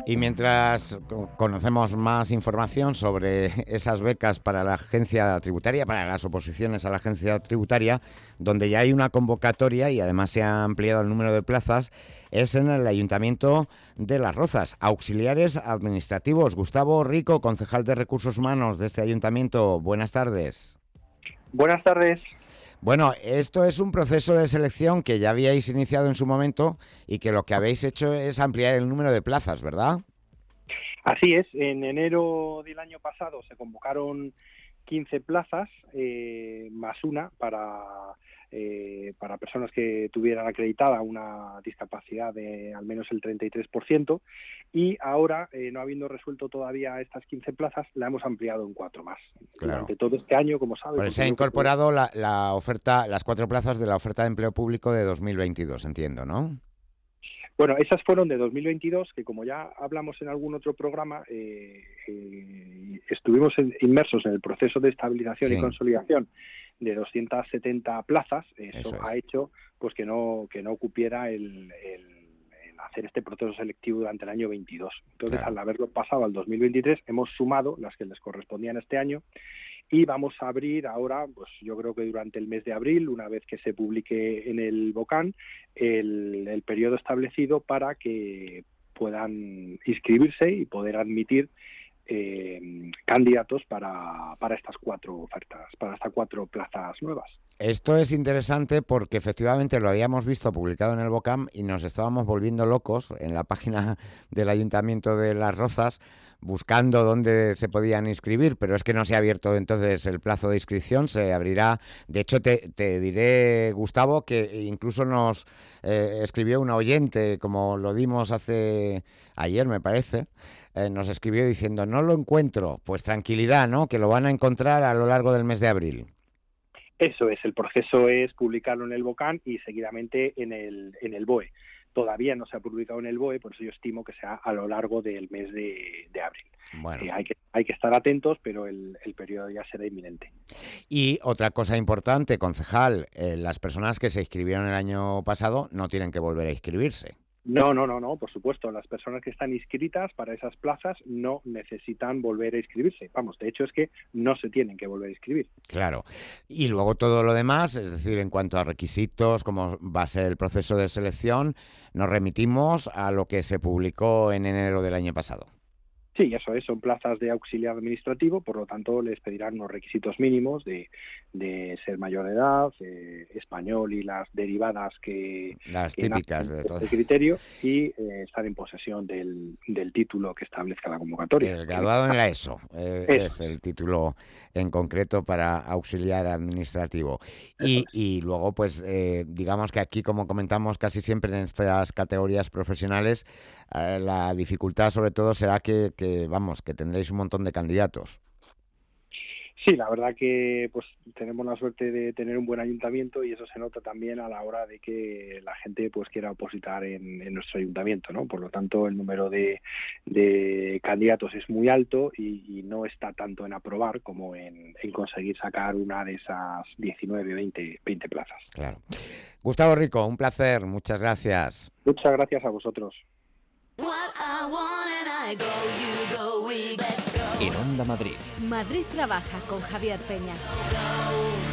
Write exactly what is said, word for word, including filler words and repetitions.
Y mientras conocemos más información sobre esas becas para la agencia tributaria, para las oposiciones a la agencia tributaria, donde ya hay una convocatoria y además se ha ampliado el número de plazas, es en el Ayuntamiento de Las Rozas. Auxiliares administrativos. Gustavo Rico, concejal de Recursos Humanos de este ayuntamiento. Buenas tardes. Buenas tardes. Bueno, esto es un proceso de selección que ya habíais iniciado en su momento y que lo que habéis hecho es ampliar el número de plazas, ¿verdad? Así es. En enero del año pasado se convocaron quince plazas, eh, más una para, eh, para personas que tuvieran acreditada una discapacidad de al menos el treinta y tres por ciento, y ahora, eh, no habiendo resuelto todavía estas quince plazas, la hemos ampliado en cuatro más. Claro. Durante todo este año, como sabes... Pues se ha incorporado la, la oferta, las cuatro plazas de la oferta de empleo público de dos mil veintidós, entiendo, ¿no? Bueno, esas fueron de dos mil veintidós, que como ya hablamos en algún otro programa, eh, eh, estuvimos en, inmersos en el proceso de estabilización sí. y consolidación de doscientas setenta plazas. Eso, Eso es. ha hecho pues que no que no cupiera el, el, el hacer este proceso selectivo durante el año veintidós. Entonces, claro, al haberlo pasado al dos mil veintitrés, hemos sumado las que les correspondían este año. Y vamos a abrir ahora, pues yo creo que durante el mes de abril, una vez que se publique en el BOCAN, el, el periodo establecido para que puedan inscribirse y poder admitir eh, candidatos para, para estas cuatro ofertas, para estas cuatro plazas nuevas. Esto es interesante porque efectivamente lo habíamos visto publicado en el BOCAN y nos estábamos volviendo locos en la página del Ayuntamiento de Las Rozas buscando dónde se podían inscribir, pero es que no se ha abierto entonces el plazo de inscripción, se abrirá. De hecho, te, te diré, Gustavo, que incluso nos eh, escribió una oyente, como lo dimos hace ayer, me parece, eh, nos escribió diciendo, no lo encuentro. Pues tranquilidad, ¿no?, que lo van a encontrar a lo largo del mes de abril. Eso es, el proceso es publicarlo en el BOCAN y seguidamente en el, en el BOE. Todavía no se ha publicado en el BOE, por eso yo estimo que sea a lo largo del mes de, de abril. Bueno. Eh, hay que, hay que estar atentos, pero el, el periodo ya será inminente. Y otra cosa importante, concejal, eh, las personas que se inscribieron el año pasado no tienen que volver a inscribirse. No, no, no, no, por supuesto. Las personas que están inscritas para esas plazas no necesitan volver a inscribirse. Vamos, de hecho es que no se tienen que volver a inscribir. Claro. Y luego todo lo demás, es decir, en cuanto a requisitos, cómo va a ser el proceso de selección, nos remitimos a lo que se publicó en enero del año pasado. Sí, eso es, son plazas de auxiliar administrativo, por lo tanto les pedirán unos requisitos mínimos de, de ser mayor de edad, eh, español y las derivadas que... Las que típicas de todo. El criterio y eh, estar en posesión del, del título que establezca la convocatoria. El graduado en la ESO eh, es el título en concreto para auxiliar administrativo. Y, y luego, pues, eh, digamos que aquí, como comentamos casi siempre en estas categorías profesionales, eh, la dificultad sobre todo será que, que, vamos, que tendréis un montón de candidatos. Sí, la verdad que pues tenemos la suerte de tener un buen ayuntamiento y eso se nota también a la hora de que la gente pues quiera opositar en, en nuestro ayuntamiento, ¿no? Por lo tanto, el número de, de candidatos es muy alto y, y no está tanto en aprobar como en, en conseguir sacar una de esas diecinueve, veinte, veinte plazas. Claro. Gustavo Rico, un placer, muchas gracias. Muchas gracias a vosotros. En Onda Madrid. Madrid trabaja con Javier Peña.